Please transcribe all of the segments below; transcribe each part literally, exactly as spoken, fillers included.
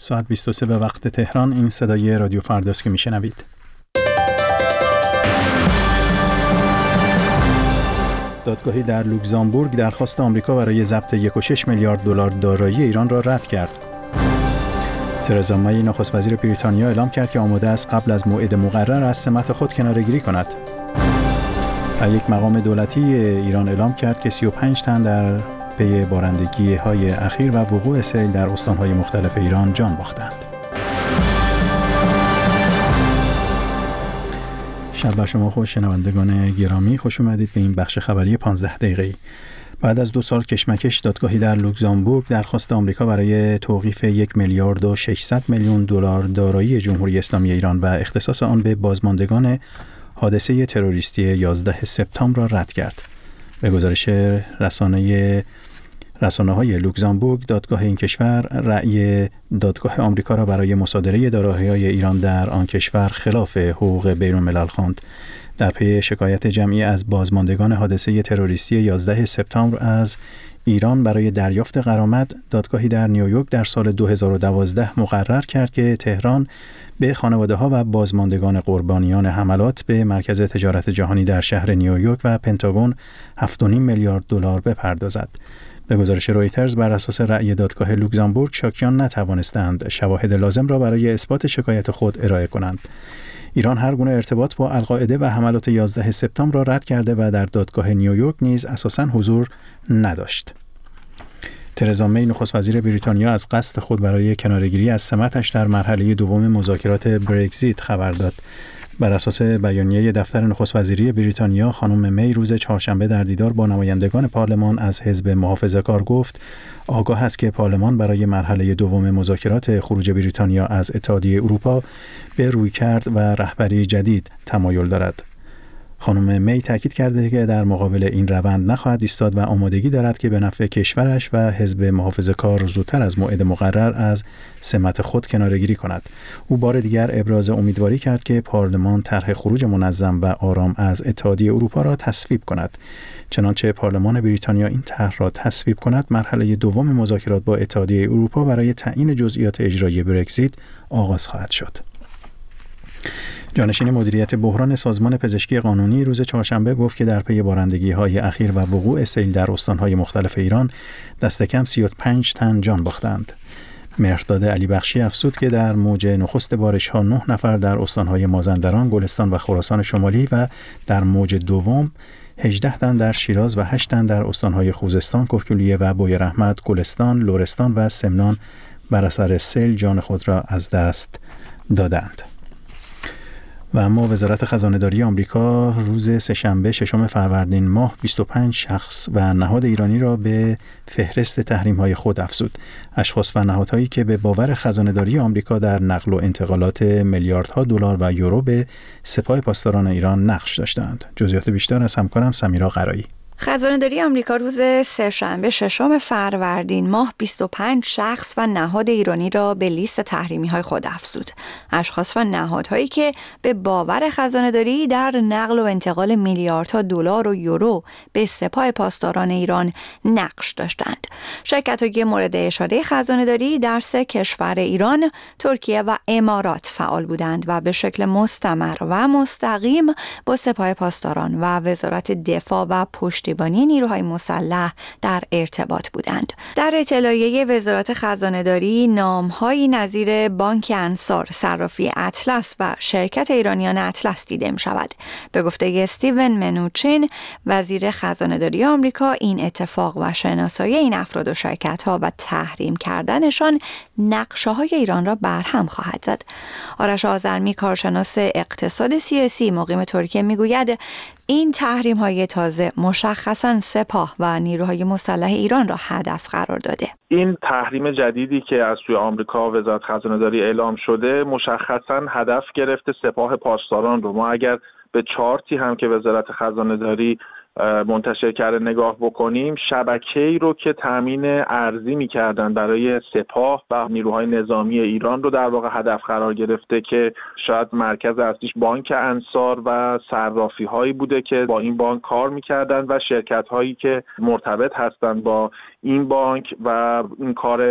ساعت بیست و سه به وقت تهران. این صدای رادیو فرداست که میشنوید. دادگاهی در لوکزامبورگ درخواست آمریکا برای ضبط یک و شش میلیارد دلار دارایی ایران را رد کرد. ترزا می نخست وزیر بریتانیا اعلام کرد که آماده است قبل از موعد مقرر از سمت خود کناره‌گیری کند. و یک مقام دولتی ایران اعلام کرد که سی و پنج تن در پی بارندگی‌های اخیر و وقوع سیل در استان‌های مختلف ایران جان باختند. شب بر شما خوش شنوندگان گرامی، خوش اومدید به این بخش خبری پانزده دقیقه‌ای. بعد از دو سال کشمکش، دادگاهی در لوکزامبورگ درخواست آمریکا برای توقیف یک میلیارد و ششصد میلیون دلار دارایی جمهوری اسلامی ایران و اختصاص آن به بازماندگان حادثه تروریستی یازده سپتامبر را رد کرد. به گزارش رسانه رسانه‌های لوکزامبورگ، دادگاه این کشور رأی دادگاه آمریکا را برای مصادره دارایی‌های ایران در آن کشور خلاف حقوق بین‌الملل خواند. در پی شکایت جمعی از بازماندگان حادثه تروریستی یازده سپتامبر از ایران برای دریافت غرامت، دادگاهی در نیویورک در سال دو هزار و دوازده مقرر کرد که تهران به خانواده‌ها و بازماندگان قربانیان حملات به مرکز تجارت جهانی در شهر نیویورک و پنتاگون هفت و نیم میلیارد دلار بپردازد. به گزارش رویترز، بر اساس رأی دادگاه لوکزامبورگ، شاکیان نتوانستند شواهد لازم را برای اثبات شکایت خود ارائه کنند. ایران هر گونه ارتباط با القاعده و حملات یازده سپتامبر را رد کرده و در دادگاه نیویورک نیز اساساً حضور نداشت. ترزا می نخست وزیر بریتانیا از قصد خود برای کناره‌گیری از سمتش در مرحله دوم مذاکرات برگزیت خبر داد. بر اساس بیانیه دفتر نخست وزیری بریتانیا، خانم می روز چهارشنبه در دیدار با نمایندگان پارلمان از حزب محافظه‌کار گفت آگاه است که پارلمان برای مرحله دوم مذاکرات خروج بریتانیا از اتحادیه اروپا به رویکرد و رهبری جدید تمایل دارد. خانم می تاکید کرده که در مقابل این روند نخواهد ایستاد و آمادگی دارد که به نفع کشورش و حزب محافظه‌کار زودتر از موعد مقرر از سمت خود کناره‌گیری کند. او بار دیگر ابراز امیدواری کرد که پارلمان طرح خروج منظم و آرام از اتحادیه اروپا را تصویب کند. چنانچه پارلمان بریتانیا این طرح را تصویب کند، مرحله دوم مذاکرات با اتحادیه اروپا برای تعیین جزئیات اجرایی برگزیت آغاز خواهد شد. جانشین مدیریت بحران سازمان پزشکی قانونی روز چهارشنبه گفت که در پی بارندگی‌های اخیر و وقوع سیل در استان‌های مختلف ایران دست کم سی و پنج تن جان باختند. مهرداد علی بخشی افزود که در موج نخست بارش‌ها نه نفر در استان‌های مازندران، گلستان و خراسان شمالی و در موج دوم هجده تن در شیراز و هشت تن در استان‌های خوزستان، کهگیلویه و بویراحمد، گلستان، لرستان و سمنان بر اثر سیل جان خود را از دست دادند. و اما وزارت خزانه‌داری آمریکا روز سه‌شنبه ششم فروردین ماه بیست و پنج شخص و نهاد ایرانی را به فهرست تحریم‌های خود افزود. اشخاص و نهادهایی که به باور خزانه‌داری آمریکا در نقل و انتقالات میلیاردها دلار و یورو به سپاه پاسداران ایران نقش داشتند. جزئیات بیشتر از همکارم سمیرا قرایی. خزانه‌داری آمریکا روز سه‌شنبه ششم فروردین ماه بیست و پنج شخص و نهاد ایرانی را به لیست تحریمی‌های خود افزود. اشخاص و نهادهایی که به باور خزانه‌داری در نقل و انتقال میلیاردها دلار و یورو به سپاه پاسداران ایران نقش داشتند. شرکت‌های مورد اشاره خزانه‌داری در سه کشور ایران، ترکیه و امارات فعال بودند و به شکل مستمر و مستقیم با سپاه پاسداران و وزارت دفاع و پشت پشتیبانی نیروهای مسلح در ارتباط بودند. در اطلاعیه وزارت خزانه‌داری نام‌هایی نظیر بانک انصار، صرافی اطلس و شرکت ایرانیان اطلس دیده می‌شود. به گفته استیون منوچین، وزیر خزانه‌داری آمریکا، این اتفاق و شناسایی این افراد و شرکت‌ها و تحریم کردنشان نقشه‌های ایران را برهم خواهد زد. آرش آذرمی، کارشناس اقتصاد سیاسی مقیم ترکیه، میگوید این تحریم‌های تازه مشخصاً سپاه و نیروهای مسلح ایران را هدف قرار داده. این تحریم جدیدی که از سوی آمریکا وزارت خزانه‌داری اعلام شده مشخصاً هدف گرفته سپاه پاسداران رو. ما اگر به چارتی هم که وزارت خزانه‌داری منتشر کرده نگاه بکنیم، شبکه‌ای رو که تامین ارزی می‌کردن برای سپاه و نیروهای نظامی ایران رو در واقع هدف قرار گرفته که شاید مرکز اصلیش بانک انصار و صرافی‌هایی بوده که با این بانک کار می‌کردن و شرکت‌هایی که مرتبط هستند با این بانک و این کار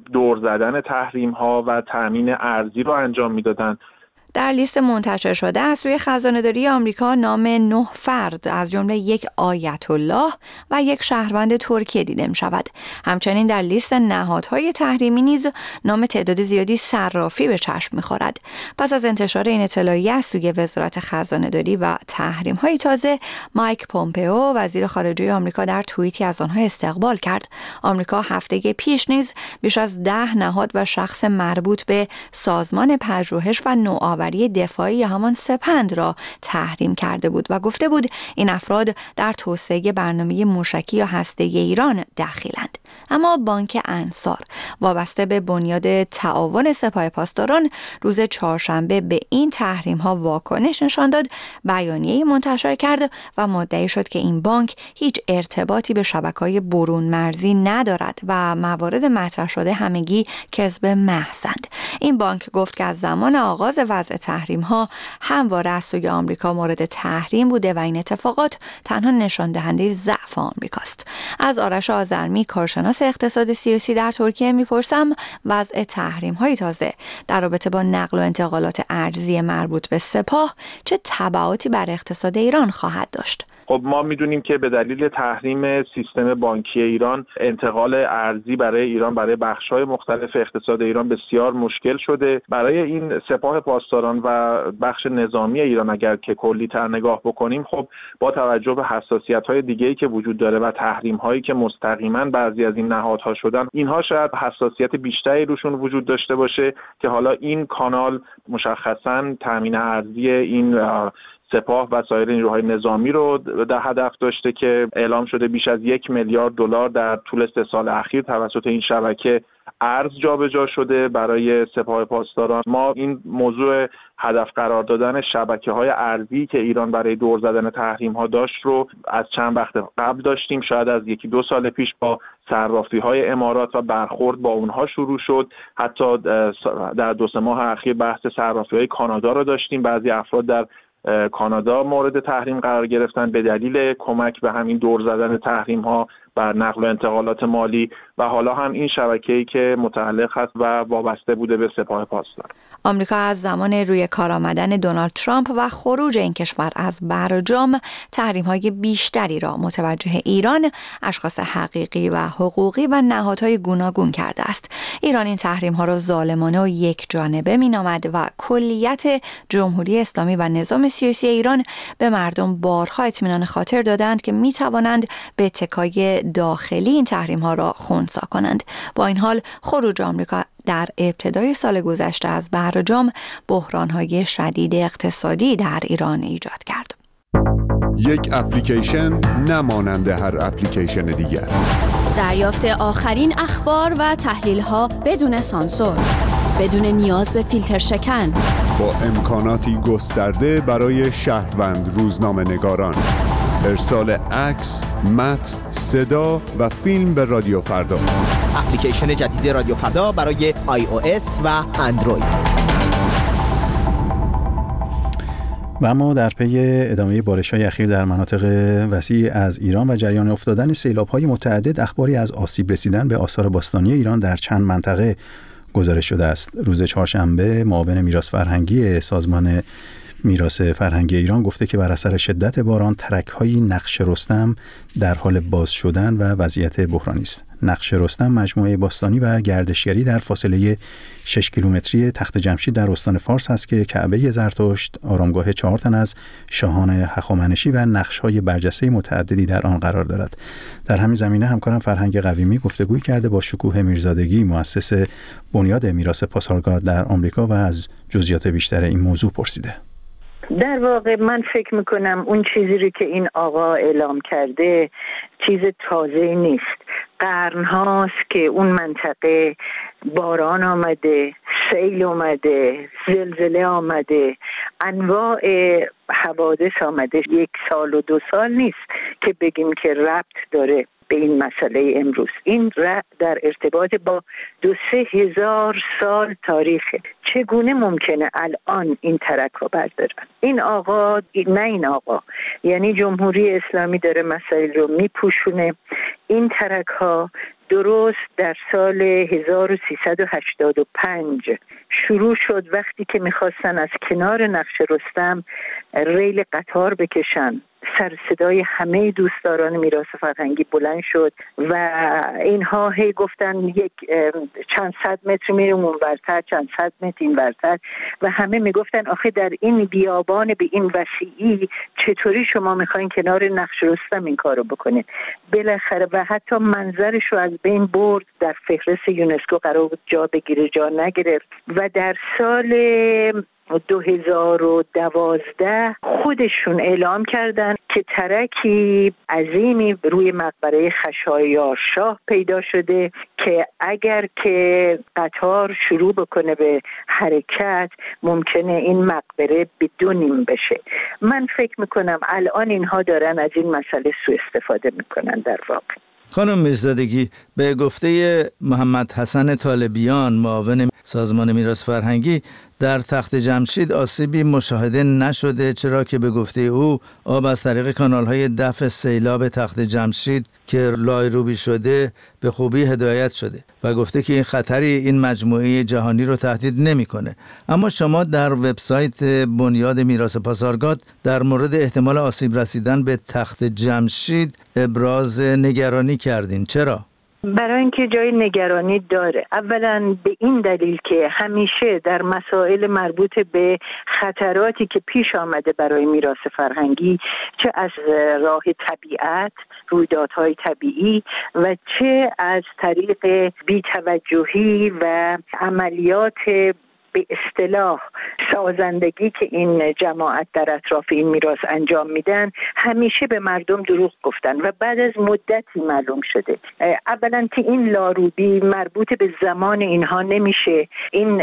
دور زدن تحریم ها و تامین ارزی رو انجام میدادن. در لیست منتشر شده از سوی خزانه‌داری آمریکا نام نه فرد از جمله یک آیت الله و یک شهروند ترکیه دیده می‌شود. همچنین در لیست نهادهای تحریمی نیز نام تعداد زیادی صرافی به چشم می‌خورد. پس از انتشار این اطلاعیه از سوی وزارت خزانه‌داری و تحریم‌های تازه، مایک پومپئو وزیر خارجه آمریکا در توییتی از آنها استقبال کرد. آمریکا هفته پیش نیز بیش از ده نهاد و شخص مربوط به سازمان پژوهش و نوآوری دفاعی یا همان سپند را تحریم کرده بود و گفته بود این افراد در توسعه برنامه موشکی یا هسته‌ای ایران دخیلند. اما بانک انصار وابسته به بنیاد تعاون سپاه پاسداران روز چهارشنبه به این تحریم ها واکنش نشان داد، بیانیه‌ای منتشر کرد و مدعی شد که این بانک هیچ ارتباطی به شبکه‌های برون مرزی ندارد و موارد مطرح شده همگی کذب محضند. این بانک گفت که از زمان آغاز وضع تحریم ها همواره از سوی آمریکا مورد تحریم بوده و این اتفاقات تنها نشان دهنده ضعف آمریکاست. از آرش آذرمی کارشناس اقتصاد سیاسی در ترکیه میپرسم وضع تحریم های تازه در رابطه با نقل و انتقالات ارزی مربوط به سپاه چه تبعاتی بر اقتصاد ایران خواهد داشت؟ خب ما میدونیم که به دلیل تحریم سیستم بانکی ایران انتقال ارزی برای ایران برای بخش‌های مختلف اقتصاد ایران بسیار مشکل شده. برای این سپاه پاسداران و بخش نظامی ایران اگر که کلی‌تر نگاه بکنیم، خب با توجه به حساسیت‌های دیگه‌ای که وجود داره و تحریم‌هایی که مستقیما بعضی از این نهادها شدن، اینها شاید حساسیت بیشتری روشون وجود داشته باشه که حالا این کانال مشخصاً تامین ارزی این سپاه و سایر نیروهای نظامی رو در هدف داشته که اعلام شده بیش از یک میلیارد دلار در طول سه سال اخیر توسط این شبکه ارز جابجا شده برای سپاه پاسداران. ما این موضوع هدف قرار دادن شبکه‌های ارزی که ایران برای دور زدن تحریم‌ها داشت رو از چند وقت قبل داشتیم. شاید از یکی دو سال پیش با صرافی‌های امارات و برخورد با اونها شروع شد. حتی در دو سه ماه اخیر بحث صرافی‌های کانادا رو داشتیم. بعضی افراد در کانادا مورد تحریم قرار گرفتن به دلیل کمک به همین دور زدن تحریم ها بر نقل و انتقالات مالی و حالا هم این شبکه‌ای که متعلق هست و وابسته بوده به سپاه پاسداران. آمریکا از زمان روی کار آمدن دونالد ترامپ و خروج این کشور از برجام تحریم‌های بیشتری را متوجه ایران، اشخاص حقیقی و حقوقی و نهادهای گوناگون کرده است. ایران این تحریم‌ها را ظالمانه و یک جانبه می‌نامد و کلیت جمهوری اسلامی و نظام سیاسی ایران به مردم بارها اطمینان خاطر دادند که می‌توانند به اتکای داخلی این تحریم‌ها را خنثی کنند. با این حال خروج آمریکا در ابتدای سال گذشته از برجام بحران‌های شدید اقتصادی در ایران ایجاد کرد. یک اپلیکیشن نمانند هر اپلیکیشن دیگر. دریافت آخرین اخبار و تحلیل‌ها بدون سانسور، بدون نیاز به فیلتر شکن، با امکاناتی گسترده برای شهروند روزنامه‌نگاران. ارسال عکس، متن، صدا و فیلم به رادیو فردا. اپلیکیشن جدید رادیو فردا برای آی او اس و اندروید. و اما در پی ادامه بارش‌های اخیر در مناطق وسیع از ایران و جریان افتادن سیلاب‌های متعدد، اخباری از آسیب رسیدن به آثار باستانی ایران در چند منطقه گزارش شده است. روز چهارشنبه معاون میراث فرهنگی سازمان میراث فرهنگی ایران گفته که بر اثر شدت باران ترک‌های نقش رستم در حال باز شدن و وضعیت بحرانی است. نقش رستم مجموعه باستانی و گردشگری در فاصله شش کیلومتری تخت جمشید در استان فارس است که کعبه زرتشت، آرامگاه چهار تن از شاهان هخامنشی و نقش‌های برجسته متعددی در آن قرار دارد. در همین زمینه همکارم فرهنگ قویمی گفتگوی کرده با شکوه میرزادگی، مؤسس بنیاد میراث پاسارگاد در آمریکا و از جزئیات بیشتر این موضوع پرسیده. در واقع من فکر میکنم اون چیزی رو که این آقا اعلام کرده چیز تازه نیست. قرن هاست که اون منطقه باران آمده، سیل آمده، زلزله آمده، انواع حوادث آمده. یک سال و دو سال نیست که بگیم که ربط داره به این مسئله امروز. این در ارتباط با دو سه هزار سال تاریخه. چگونه ممکنه الان این ترک رو بردارن؟ این آقا، نه این آقا، یعنی جمهوری اسلامی داره مسائل رو میپوشونه. این ترک ها درست در سال هزار و سیصد و هشتاد و پنج شروع شد، وقتی که میخواستن از کنار نقش رستم ریل قطار بکشن. سر صدای همه دوستداران میراث فرهنگی بلند شد و اینها هی گفتن یک چند صد متر میریم اونورتر، چند صد متر اینورتر، و همه میگفتن آخه در این بیابان به این وسیعی چطوری شما میخواین کنار نقش رستم این کارو بکنید؟ بالاخره و حتی منظرش رو از بین برد، در فهرست یونسکو قرار بود جا بگیره، جا نگرفت و در سال دو هزار و دوازده خودشون اعلام کردن که ترکی عظیمی روی مقبره خشایارشاه پیدا شده که اگر که قطار شروع بکنه به حرکت ممکنه این مقبره به دو نیم بشه. من فکر میکنم الان اینها دارن از این مسئله سوء استفاده میکنن. در واقع خانم میرزادگی، به گفته محمد حسن طالبیان معاون سازمان میراث فرهنگی، در تخت جمشید آسیبی مشاهده نشده، چرا که به گفته او آب از طریق کانال‌های دفع سیلاب تخت جمشید که لایروبی شده به خوبی هدایت شده و گفته که این خطری این مجموعه جهانی رو تهدید نمی‌کنه. اما شما در وبسایت بنیاد میراث پاسارگاد در مورد احتمال آسیب رسیدن به تخت جمشید ابراز نگرانی کردین. چرا؟ برای اینکه جای نگرانی داره. اولا به این دلیل که همیشه در مسائل مربوط به خطراتی که پیش آمده برای میراث فرهنگی، چه از راه طبیعت، رویدادهای طبیعی و چه از طریق بی‌توجهی و عملیات به اصطلاح سازندگی که این جماعت در اطراف این میراث انجام میدن، همیشه به مردم دروغ گفتن و بعد از مدتی معلوم شده اولا که این لاروبی مربوط به زمان اینها نمیشه. این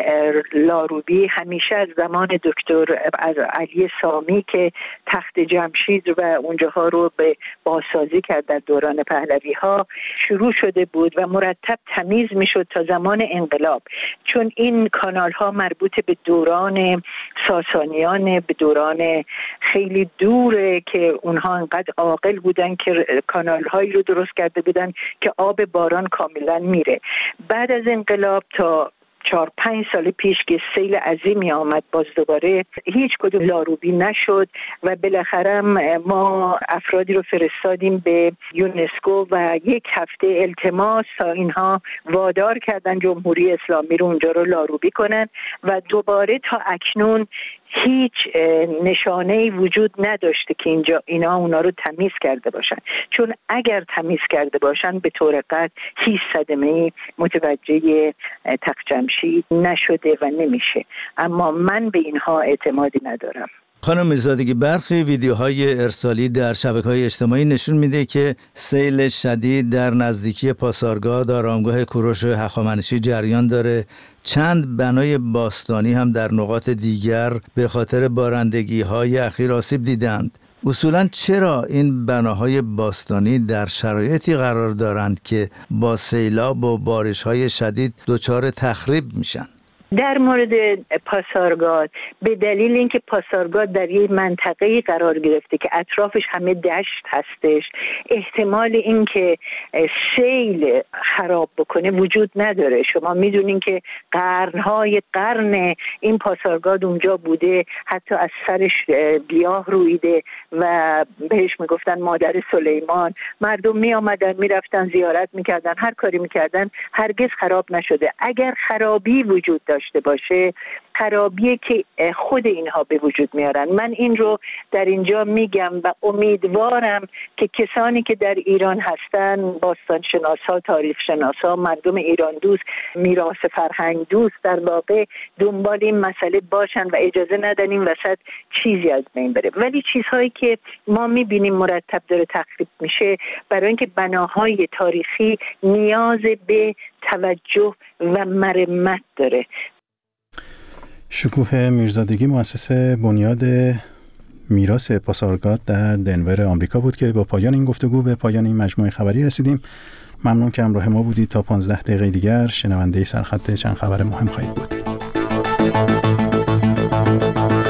لاروبی همیشه از زمان دکتر از علی سامی که تخت جمشید و اونجاها رو به بازسازی کرد در دوران پهلوی ها شروع شده بود و مرتب تمیز میشد تا زمان انقلاب، چون این کانال ها مربوط به دوران ساسانیان، به دوران خیلی دوره که اونها انقدر عاقل بودن که کانال هایی رو درست کرده بودن که آب باران کاملا میره. بعد از انقلاب تا چهار پنج سال پیش که سیل عظیمی آمد، باز دوباره هیچ کدوم لاروبی نشد و بالاخره ما افرادی رو فرستادیم به یونسکو و یک هفته التماس تا اینها وادار کردن جمهوری اسلامی رو اونجا رو لاروبی کنن و دوباره تا اکنون هیچ نشانه‌ای وجود نداشته که اینجا اینا اونا رو تمیز کرده باشن، چون اگر تمیز کرده باشن به طور قطع هیچ صدمه‌ای متوجه تخت جمشید نشده و نمیشه. اما من به اینها اعتمادی ندارم. خانم میرزادگی، برخی ویدیوهای ارسالی در شبکه‌های اجتماعی نشون میده که سیل شدید در نزدیکی پاسارگاد آرامگاه کوروش هخامنشی جریان داره. چند بنای باستانی هم در نقاط دیگر به خاطر بارندگی‌های اخیر آسیب دیدند. اصولاً چرا این بناهای باستانی در شرایطی قرار دارند که با سیلاب و بارش‌های شدید دچار تخریب میشن؟ در مورد پاسارگاد به دلیل اینکه پاسارگاد در یک منطقه‌ای قرار گرفته که اطرافش همه دشت هستش، احتمال اینکه سیل خراب بکنه وجود نداره. شما میدونین که قرن‌های قرن این پاسارگاد اونجا بوده، حتی از سرش گیاه رویده و بهش میگفتن مادر سلیمان. مردم می آمدن می رفتن زیارت میکردن، هر کاری میکردن، هرگز خراب نشده. اگر خرابی وجود داشت باشه، خرابیه که خود اینها به وجود میارن. من این رو در اینجا میگم و امیدوارم که کسانی که در ایران هستن، باستان شناسا، تاریخ شناسا، مردم ایران دوست، میراث فرهنگ دوست، در واقع دنبال این مسئله باشن و اجازه ندن این وسط چیزی از بین بره. ولی چیزهایی که ما میبینیم مرتب داره تخریب میشه، برای اینکه بناهای تاریخی نیاز به توجه و مرمت داره. شکوه میرزادگی، مؤسس بنیاد میراث پاسارگاد در دنور آمریکا بود که با پایان این گفتگو به پایان این مجموعه خبری رسیدیم. ممنون که همراه ما بودید. تا پانزده دقیقه دیگر شنونده سرخط چند خبر مهم خواهید بود.